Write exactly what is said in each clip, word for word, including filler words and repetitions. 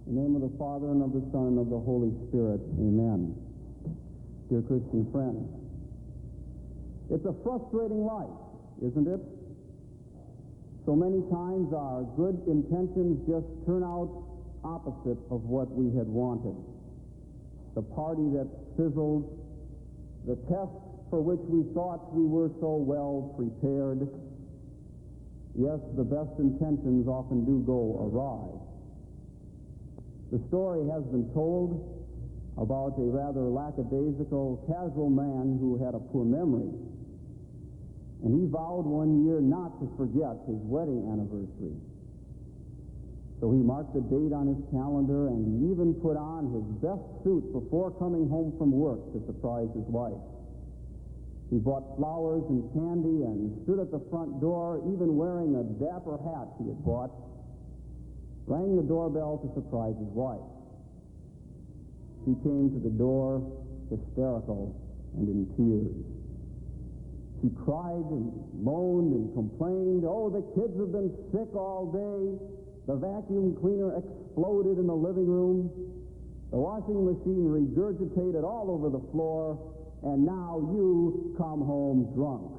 In the name of the Father, and of the Son, and of the Holy Spirit. Amen. Dear Christian friends, it's a frustrating life, isn't it? So many times our good intentions just turn out opposite of what we had wanted. The party that fizzled, the test for which we thought we were so well prepared. Yes, the best intentions often do go awry. The story has been told about a rather lackadaisical, casual man who had a poor memory. And he vowed one year not to forget his wedding anniversary. So he marked the date on his calendar, and he even put on his best suit before coming home from work to surprise his wife. He bought flowers and candy and stood at the front door, even wearing a dapper hat he had bought, rang the doorbell to surprise his wife. She came to the door, hysterical and in tears. She cried and moaned and complained. Oh, the kids have been sick all day. The vacuum cleaner exploded in the living room. The washing machine regurgitated all over the floor. And now you come home drunk.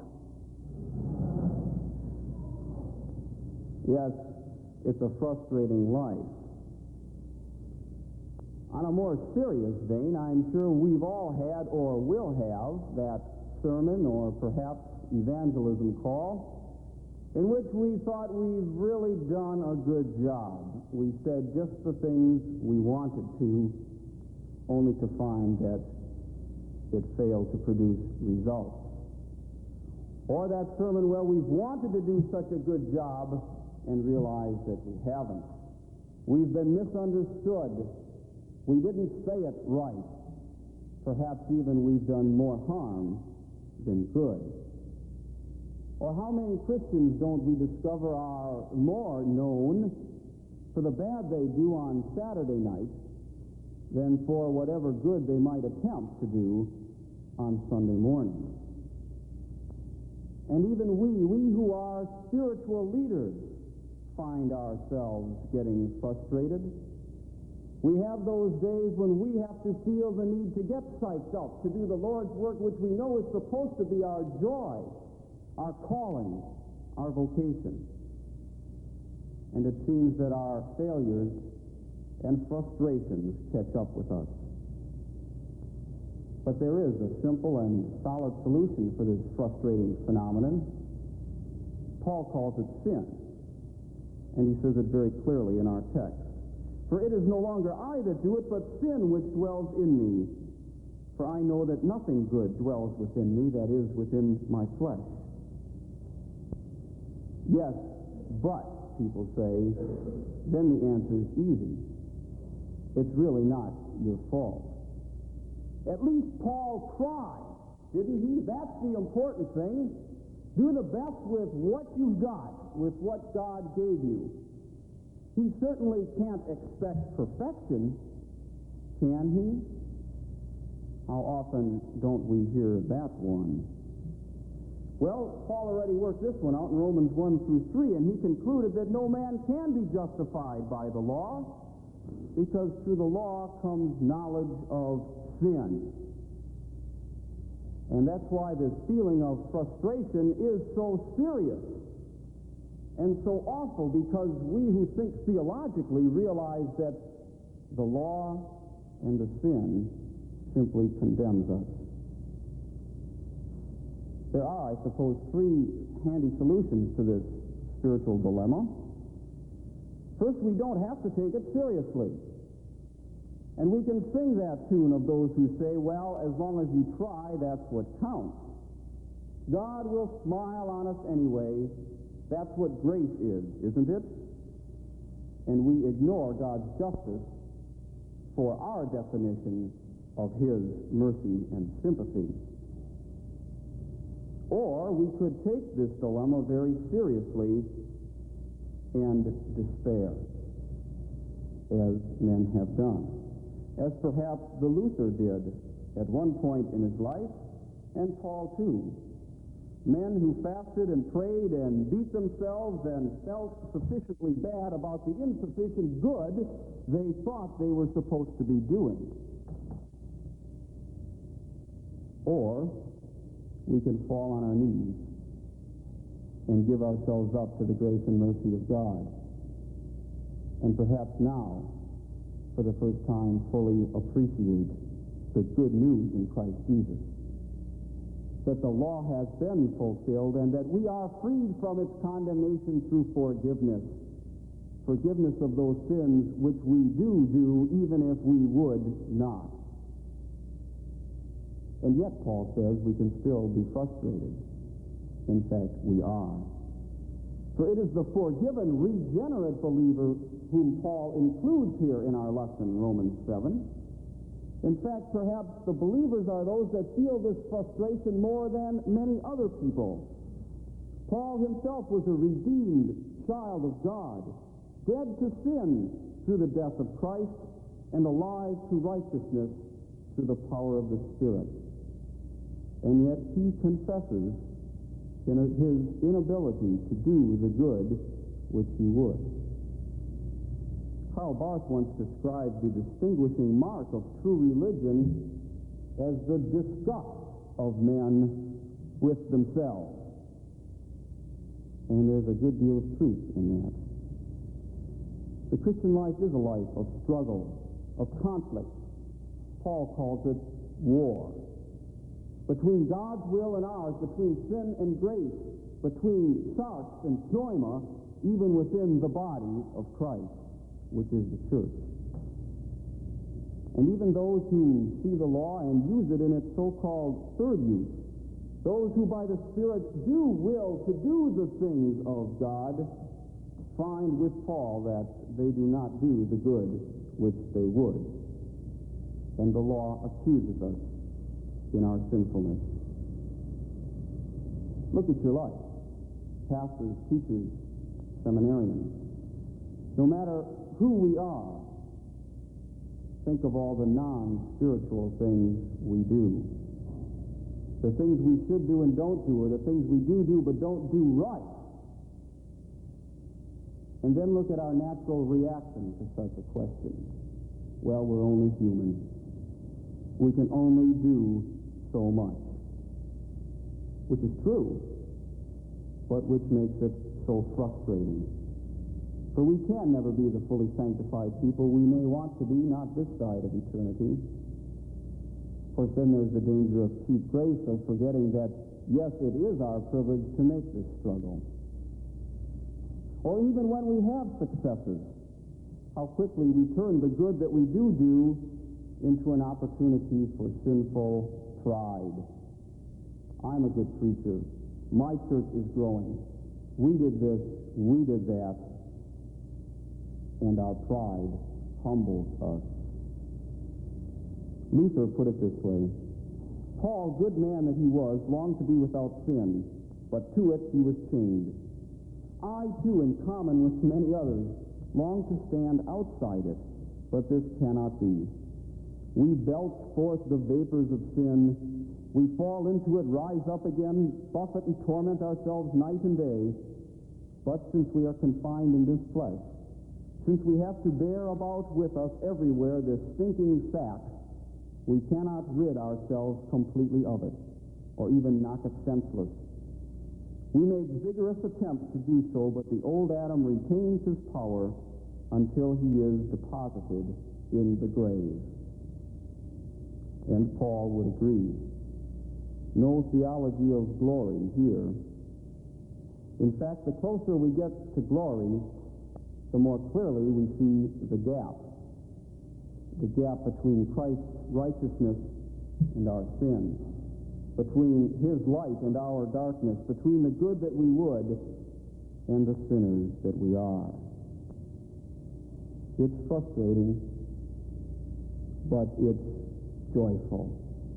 Yes, it's a frustrating life. On a more serious vein, I'm sure we've all had or will have that sermon or perhaps evangelism call in which we thought we've really done a good job. We said just the things we wanted to, only to find that it failed to produce results. Or that sermon where we've wanted to do such a good job and realized that we haven't. We've been misunderstood. We didn't say it right. Perhaps even we've done more harm than good. Or how many Christians don't we discover are more known for the bad they do on Saturday night than for whatever good they might attempt to do on Sunday morning. And even we, we who are spiritual leaders, find ourselves getting frustrated. We have those days when we have to feel the need to get psyched up to do the Lord's work, which we know is supposed to be our joy, our calling, our vocation. And it seems that our failures and frustrations catch up with us. But there is a simple and solid solution for this frustrating phenomenon. Paul calls it sin. And he says it very clearly in our text. For it is no longer I that do it, but sin which dwells in me. For I know that nothing good dwells within me, that is, within my flesh. Yes, but, people say, then the answer is easy. It's really not your fault. At least Paul tried, didn't he? That's the important thing. Do the best with what you've got, with what God gave you. He certainly can't expect perfection, can he? How often don't we hear that one? Well, Paul already worked this one out in Romans one through three, and he concluded that no man can be justified by the law, because through the law comes knowledge of sin. And that's why this feeling of frustration is so serious and so awful, because we who think theologically realize that the law and the sin simply condemns us. There are, I suppose, three handy solutions to this spiritual dilemma. First, we don't have to take it seriously. And we can sing that tune of those who say, well, as long as you try, that's what counts. God will smile on us anyway. That's what grace is, isn't it? And we ignore God's justice for our definition of his mercy and sympathy. Or we could take this dilemma very seriously and despair, as men have done. As perhaps the Luther did at one point in his life, and Paul too. Men who fasted and prayed and beat themselves and felt sufficiently bad about the insufficient good they thought they were supposed to be doing. Or we can fall on our knees and give ourselves up to the grace and mercy of God. And perhaps now, for the first time, fully appreciate the good news in Christ Jesus. That the law has been fulfilled and that we are freed from its condemnation through forgiveness. Forgiveness of those sins which we do do even if we would not. And yet, Paul says, we can still be frustrated. In fact, we are. For it is the forgiven, regenerate believer whom Paul includes here in our lesson, Romans seven. In fact, perhaps the believers are those that feel this frustration more than many other people. Paul himself was a redeemed child of God, dead to sin through the death of Christ, and alive to righteousness through the power of the Spirit. And yet he confesses in his inability to do the good which he would. Karl Barth once described the distinguishing mark of true religion as the disgust of men with themselves. And there's a good deal of truth in that. The Christian life is a life of struggle, of conflict. Paul calls it war. Between God's will and ours, between sin and grace, between sarx and pneuma, even within the body of Christ, which is the church. And even those who see the law and use it in its so-called third use, those who by the Spirit do will to do the things of God, find with Paul that they do not do the good which they would. And the law accuses us in our sinfulness. Look at your life. Pastors, teachers, seminarians. No matter who we are, think of all the non-spiritual things we do. The things we should do and don't do, or the things we do do but don't do right. And then look at our natural reaction to such a question. Well, we're only human. We can only do so much. Which is true, but which makes it so frustrating. For we can never be the fully sanctified people we may want to be, not this side of eternity. Of course, then there's the danger of cheap grace, of forgetting that, yes, it is our privilege to make this struggle. Or even when we have successes, how quickly we turn the good that we do do into an opportunity for sinful pride. I'm a good preacher. My church is growing. We did this, we did that. And our pride humbles us. Luther put it this way: Paul, good man that he was, longed to be without sin, but to it he was chained. I, too, in common with many others, long to stand outside it, but this cannot be. We belch forth the vapors of sin. We fall into it, rise up again, buffet and torment ourselves night and day. But since we are confined in this flesh, since we have to bear about with us everywhere this stinking sack, we cannot rid ourselves completely of it, or even knock it senseless. We make vigorous attempts to do so, but the old Adam retains his power until he is deposited in the grave. And Paul would agree. No theology of glory here. In fact, the closer we get to glory, the more clearly we see the gap. The gap between Christ's righteousness and our sin. Between his light and our darkness. Between the good that we would and the sinners that we are. It's frustrating, but it's joyful.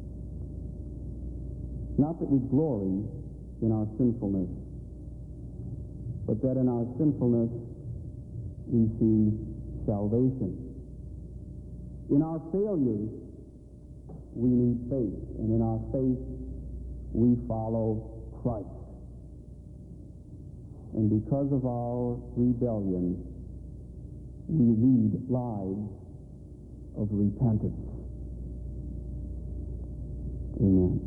Not that we glory in our sinfulness, but that in our sinfulness we see salvation. In our failures, we need faith, and in our faith, we follow Christ. And because of our rebellion, we lead lives of repentance. Amen.